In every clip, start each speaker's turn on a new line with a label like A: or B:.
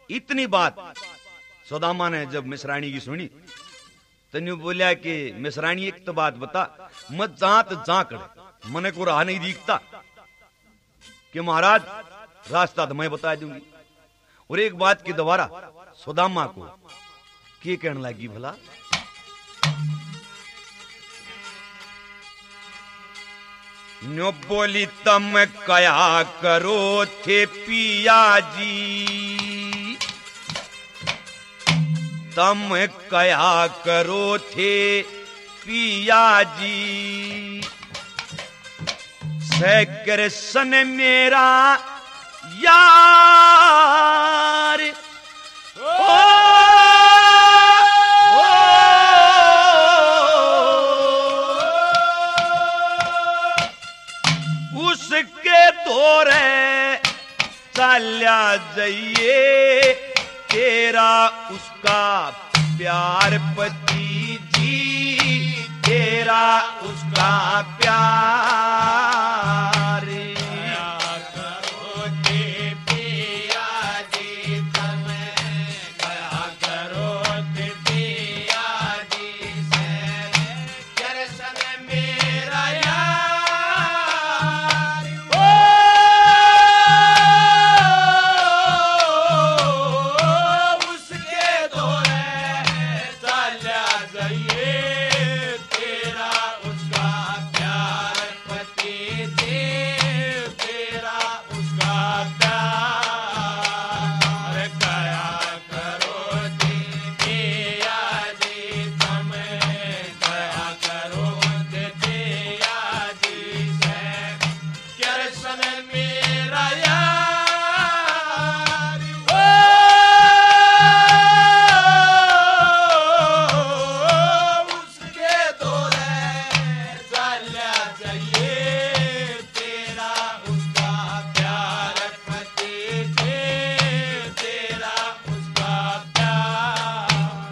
A: इतनी बात सुदामा ने जब मिश्राणी की सुनी तो न्यू बोलिया कि मिश्राणी एक तो बात बता, मत जात जा कर मने को राह नहीं दिखता कि महाराज रास्ता तो मैं बता दूंगी। और एक बात की दोबारा सुदामा को के कहने लगी भला, न्यो बोली तम कया करो थे पिया जी, तम कया करो थे पिया जी, कृष्ण मेरा यार उसके दौरे चल्या जाइए, तेरा उसका प्यार पति जी, तेरा उसका प्यार करो ते पिया जी, तमें कया करो ते पिया जी, से कृष्ण मेरा यार उसके दौरे चल्या जाइए, तेरा उसका प्यार पति जी, तेरा उसका प्यार कया करो ते पिया जी, तमें कया करो ते पिया जी, से कृष्ण मेरा यार उसके दौरे चल्या जाइए, तेरा उसका प्यार पति जी, तेरा उसका प्यार।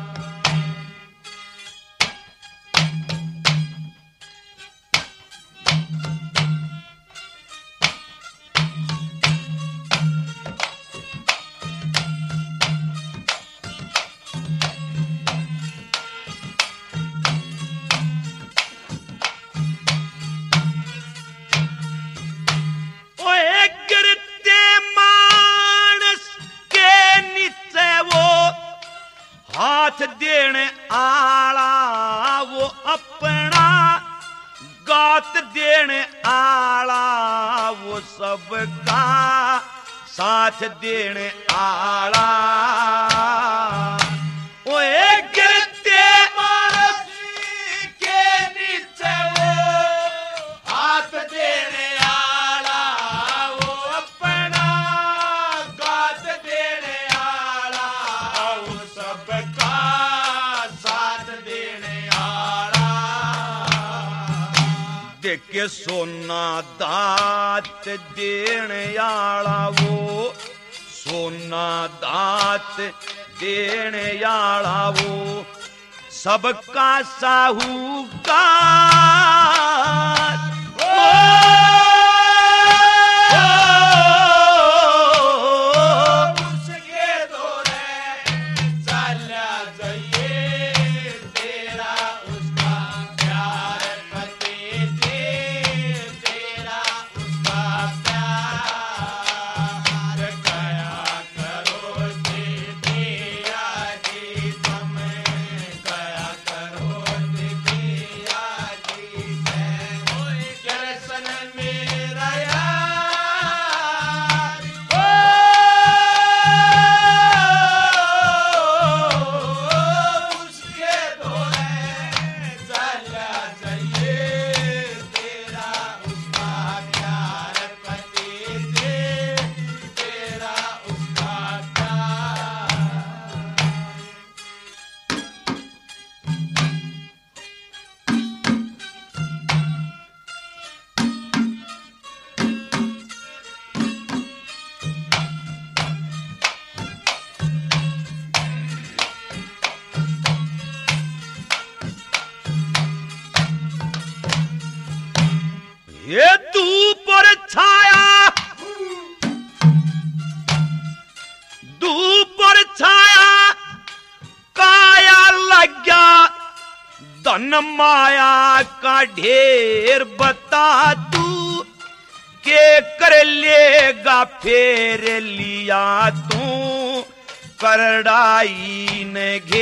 A: ओए गिरते मानस के नीचे वो हाथ देने आला, वो अपना गात देने आला, वो सबका साथ देने आला। ओए गिरते मानस के नीचे वो हाथ देने आला, वो अपना गात देने आला, वो सबका साथ देने आला। देखे सोना दात देने आला, वो सोना दात देने आला, वो सबका साहूकार। उसके दौरे चल्या जाइए, तेरा उसका प्यार पति जी, तेरा उसका प्यार कया करो ते पिया जी, तमें कया करो ते पिया जी, से धन माया का ढेर बता तू के कर लेगा फेर लिया तू करड़ाई न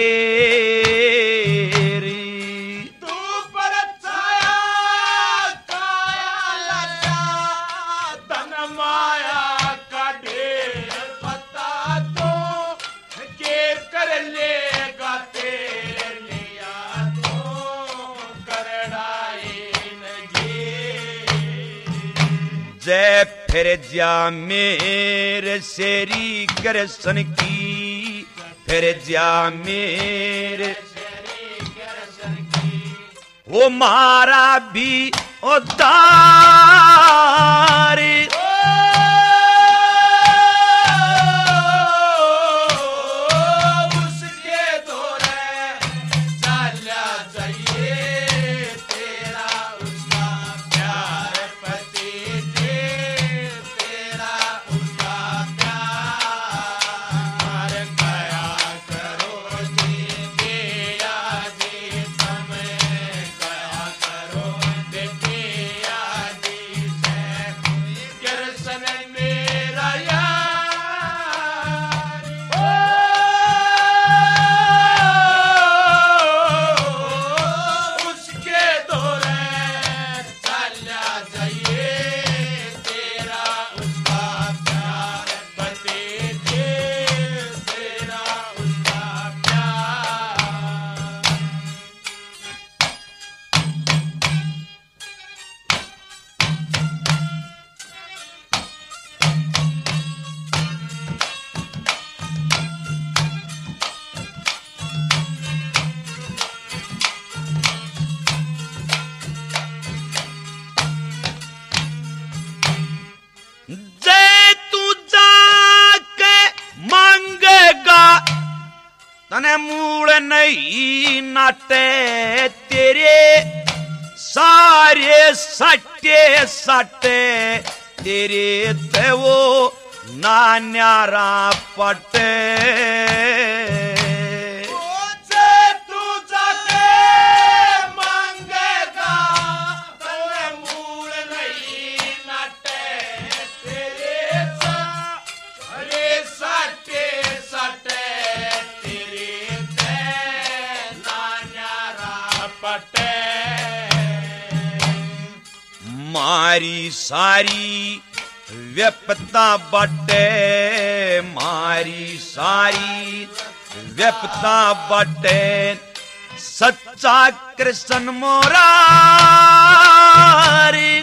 A: घेरी
B: तू पर छाया काया लगा धन माया का ढेर बता तो के कर लेगा तेरे लिया तो करड़ाई न घेरी
A: जय फिर जा मेरे शेरी कृष्ण की फिर जा मेरे वो मारा भी उद्धार
B: उसके दौरे चला जाइए तेरा उसका प्यार पति जी तेरा उसका प्यार गया करो जी दिया जी समय गया करो दिया जी से कृष्ण मेरा यार उसके दौरे चला जाइए तेरा उसका प्यार पति जी तेरा उसका प्यार
A: जय तू जाके मांगेगा तने मूड नहीं नाटे तेरे सारे सट्टे सट्टे तेरे ते वो नान्यारा पटे
B: तू जाके मांगेगा तेरे मूड नहीं नाटे तेरे सारे सटे सटे तेरे ते नान्यारा पटे
A: मारी सारी व्यपता बटे मारी सारी व्यपता बटे सच्चा कृष्ण मोरारी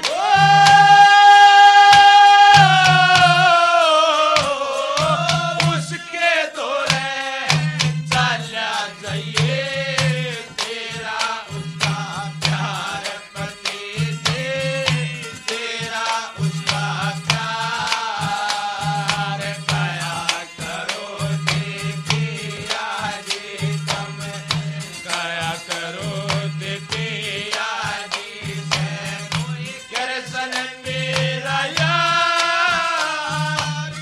B: उसके दौरे चला जाइए तेरा उसका प्यार पति जी तेरा उसका प्यार गया करो देखिया जी तुम गया करो देखिया जी से कृष्ण मेरा यार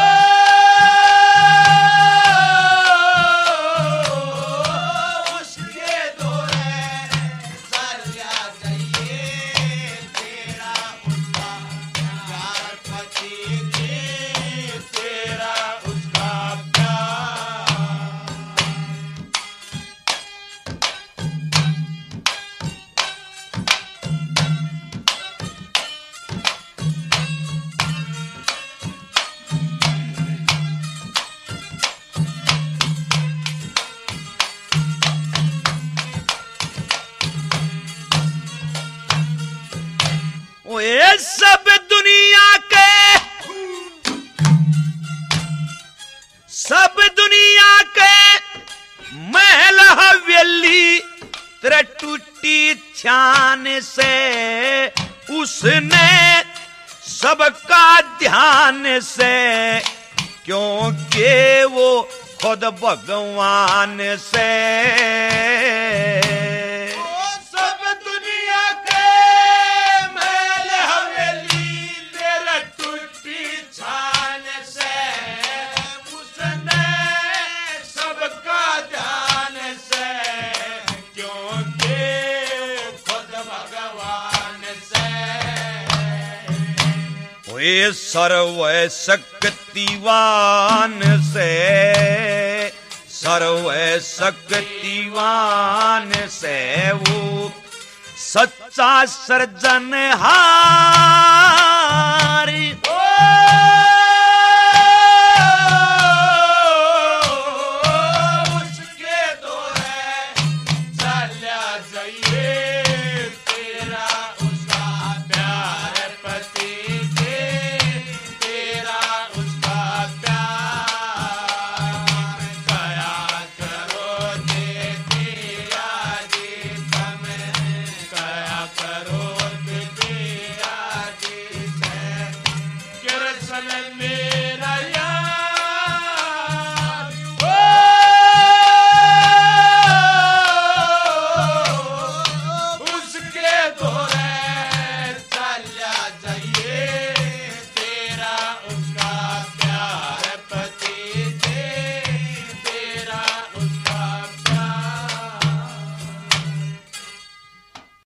B: उसके दौरे चला जाइए तेरा उसका प्यार पति जी तेरा उसका प्यार
A: ओ ये सब दुनिया के महल हवेली तेरे टूटी छान से उसने सबका ध्यान से क्योंकि वो खुद भगवान से
B: सब दुनिया के महल हवेली तेरा टूटी छान से उसने सबका ध्यान से क्योंकि
A: वे सर्व शक्तिवान से, सर्व शक्तिवान से वो सच्चा सृजनहार